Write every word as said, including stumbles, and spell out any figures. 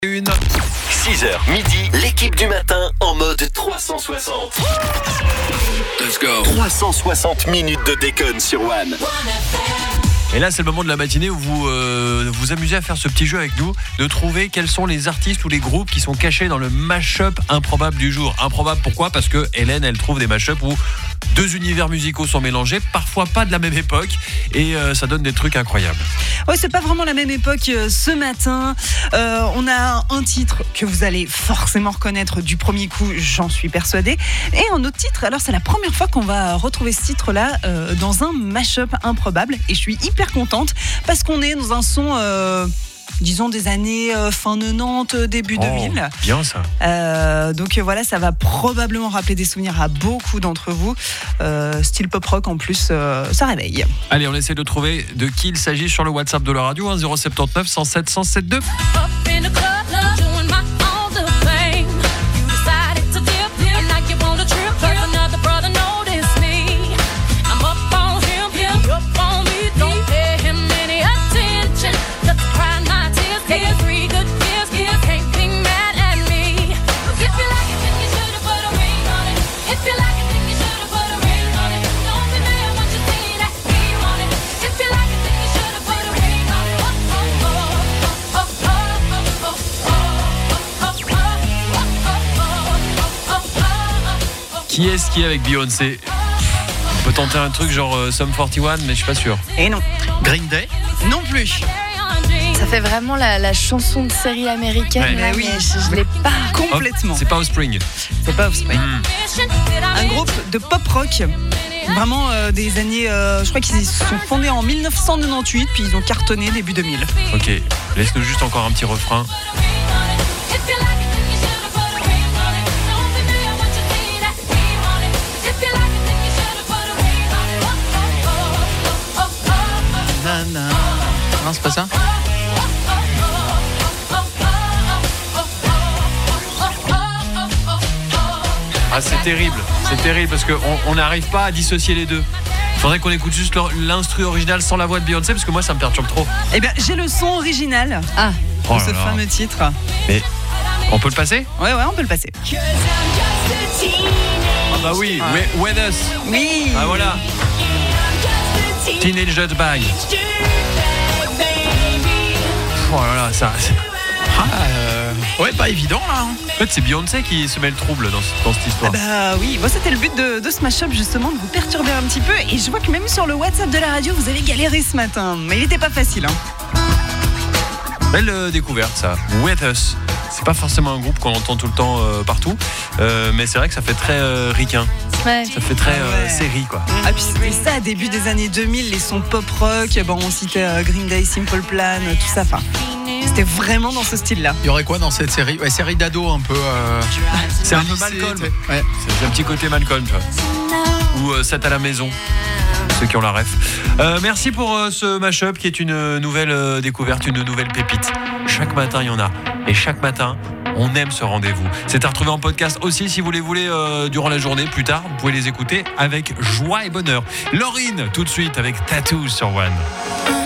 Une. six heures midi, l'équipe du matin en mode trois cent soixante. Let's go. trois cent soixante minutes de déconne sur One. Et là, c'est le moment de la matinée où vous euh, vous amusez à faire ce petit jeu avec nous, de trouver quels sont les artistes ou les groupes qui sont cachés dans le mash-up improbable du jour. Improbable, pourquoi ? Parce que Hélène, elle trouve des mash-up où deux univers musicaux sont mélangés, parfois pas de la même époque, et euh, ça donne des trucs incroyables. Ouais, c'est pas vraiment la même époque euh, ce matin. Euh, on a un titre que vous allez forcément reconnaître du premier coup, j'en suis persuadée. Et un autre titre, alors c'est la première fois qu'on va retrouver ce titre-là euh, dans un mash-up improbable. Et je suis hyper contente parce qu'on est dans un son... Euh, disons des années euh, fin quatre-vingt-dix, début Oh, deux mille. Bien ça. Euh, donc euh, voilà, ça va probablement rappeler des souvenirs à beaucoup d'entre vous. Euh, style pop rock en plus, euh, ça réveille. Allez, on essaie de trouver de qui il s'agit sur le WhatsApp de la radio, hein, zéro sept neuf, cent sept, cent sept deux. Qui est-ce qui est avec Beyoncé ? On peut tenter un truc genre euh, Sum quarante et un, mais je suis pas sûr. Et non. Green Day ? Non plus. Ça fait vraiment la, la chanson de série américaine. Ouais. Là, Oui. mais je, je l'ai pas. Complètement. Hop, c'est pas Offspring. C'est pas Offspring. Mm. Un groupe de pop rock. Vraiment euh, des années, euh, je crois qu'ils se sont fondés en dix-neuf cent quatre-vingt-dix-huit, puis ils ont cartonné début deux mille. Ok, laisse-nous juste encore un petit refrain. Nana. Non, c'est pas ça ? Ah, c'est terrible, c'est terrible parce qu'on on n'arrive pas à dissocier les deux. Faudrait qu'on écoute juste l'instru original sans la voix de Beyoncé parce que moi ça me perturbe trop. Eh bien, j'ai le son original Ah, Oh de là ce là. fameux titre. Mais on peut le passer ? Ouais, ouais, on peut le passer. Ah bah oui, We- With Us. Oui. Ah voilà. Teenage Dirtbag. Oh là là, ça. c'est- Ah, euh, ouais, pas évident là. hein. En fait, c'est Beyoncé qui se met le trouble dans, ce- dans cette Ah histoire. bah oui, bon, c'était le but de, de ce mash-up justement, de vous perturber un petit peu. Et je vois que même sur le WhatsApp de la radio, vous avez galéré ce matin. Mais il n'était pas facile. Hein. Belle euh, découverte ça. With Us. C'est pas forcément un groupe qu'on entend tout le temps euh, partout, euh, mais c'est vrai que ça fait très euh, ricain. ouais. Ça fait très euh, Ouais. série quoi. Ah puis c'était ça, début des années deux mille, les sons pop rock. Bon, on citait euh, Green Day, Simple Plan, euh, tout ça. Enfin, c'était vraiment dans ce style-là. Il y aurait quoi dans cette série ? Ouais, série d'ados un peu. Euh... C'est un peu lycée, Malcolm. tu sais. Ouais. C'est un petit côté Malcolm, tu vois. Ou euh, sept à la maison. Ceux qui ont la ref. Euh, merci pour euh, ce mash-up qui est une euh, nouvelle euh, découverte, une nouvelle pépite. Chaque matin, il y en a. Et chaque matin, on aime ce rendez-vous. C'est à retrouver en podcast aussi si vous les voulez euh, durant la journée. Plus tard, vous pouvez les écouter avec joie et bonheur. Laurine, tout de suite avec Tattoo sur One.